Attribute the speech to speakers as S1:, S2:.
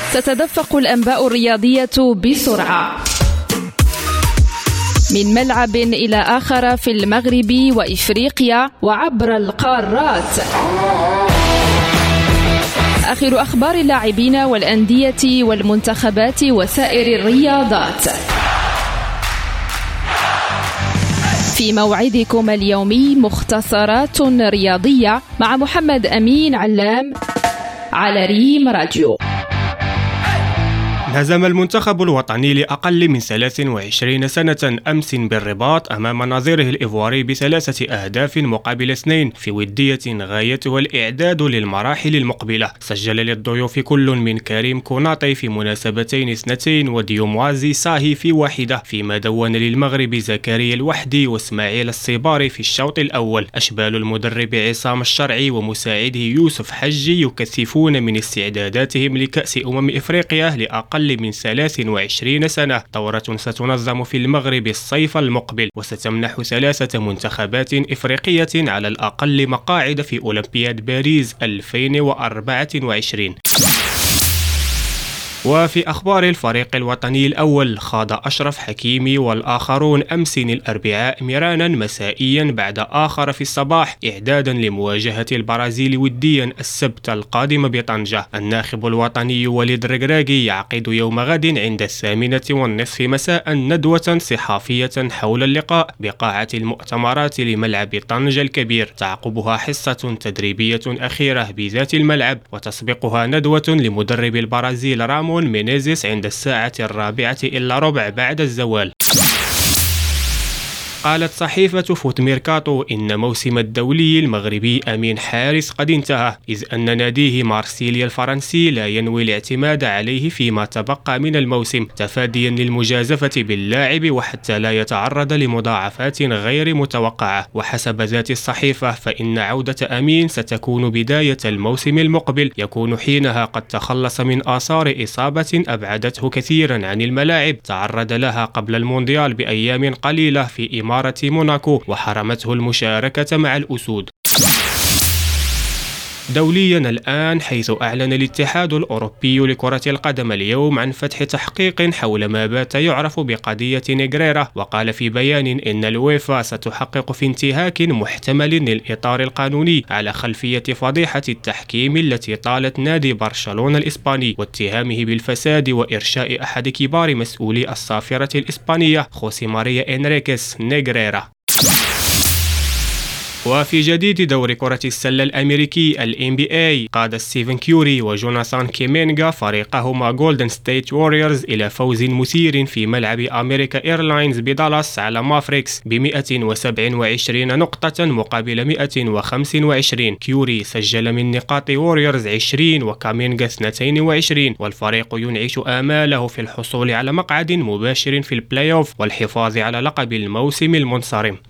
S1: تتدفق الأنباء الرياضية بسرعة من ملعب إلى آخر في المغرب وإفريقيا وعبر القارات. آخر أخبار اللاعبين والأندية والمنتخبات وسائر الرياضات في موعدكم اليومي مختصرات رياضية مع محمد أمين علام على ريم راديو.
S2: انهزم المنتخب الوطني لأقل من 23 سنة أمس بالرباط أمام نظيره الإيفواري ب3 أهداف مقابل 2 في ودية غايتها الإعداد للمراحل المقبلة. سجل للضيوف كل من كريم كوناطي في مناسبتين 2 وديوموازي ساهي في واحدة، فيما دون للمغرب زكريا الوحدي واسماعيل الصباري في الشوط الأول. أشبال المدرب عصام الشرعي ومساعده يوسف حجي يكثفون من استعداداتهم لكأس إفريقيا لأقل من 23 سنة، دورة ستنظم في المغرب الصيف المقبل وستمنح 3 منتخبات إفريقية على الأقل مقاعد في أولمبياد باريس 2024. وفي أخبار الفريق الوطني الأول، خاض أشرف حكيمي والآخرون أمس الأربعاء مرانا مسائيا بعد آخر في الصباح إعدادا لمواجهة البرازيل وديا السبت القادم بطنجة. الناخب الوطني وليد ركراكي يعقد يوم غد عند 8:30 مساء ندوة صحافية حول اللقاء بقاعة المؤتمرات لملعب طنجة الكبير، تعقبها حصة تدريبية أخيرة بذات الملعب، وتسبقها ندوة لمدرب البرازيل رامون مينيزيس عند 4:45 بعد الزوال. قالت صحيفة فوت ميركاتو إن موسم الدولي المغربي أمين حارس قد انتهى، إذ أن ناديه مارسيليا الفرنسي لا ينوي الاعتماد عليه فيما تبقى من الموسم، تفاديا للمجازفة باللاعب وحتى لا يتعرض لمضاعفات غير متوقعة. وحسب ذات الصحيفة فإن عودة أمين ستكون بداية الموسم المقبل، يكون حينها قد تخلص من آثار إصابة أبعدته كثيرا عن الملاعب تعرض لها قبل المونديال بأيام قليلة في إمارة موناكو وحرمته المشاركة مع الأسود. دوليا الآن، حيث أعلن الاتحاد الأوروبي لكرة القدم اليوم عن فتح تحقيق حول ما بات يعرف بقضية نيغريرا، وقال في بيان إن الويفا ستحقق في انتهاك محتمل للإطار القانوني على خلفية فضيحة التحكيم التي طالت نادي برشلونة الإسباني واتهامه بالفساد وإرشاء أحد كبار مسؤولي الصافرة الإسبانية خوسي ماريا إنريكيس نيغريرا. وفي جديد دور كرة السلة الأمريكي NBA، قاد ستيفن كيوري وجوناثان كيمينغا فريقهما جولدن ستيت ووريرز إلى فوز مثير في ملعب أمريكا إيرلاينز بدالاس على مافريكس ب127 نقطة مقابل 125. كيوري سجل من نقاط ووريرز 20 وكامينغا 22، والفريق ينعش آماله في الحصول على مقعد مباشر في البلاي أوف والحفاظ على لقب الموسم المنصرم.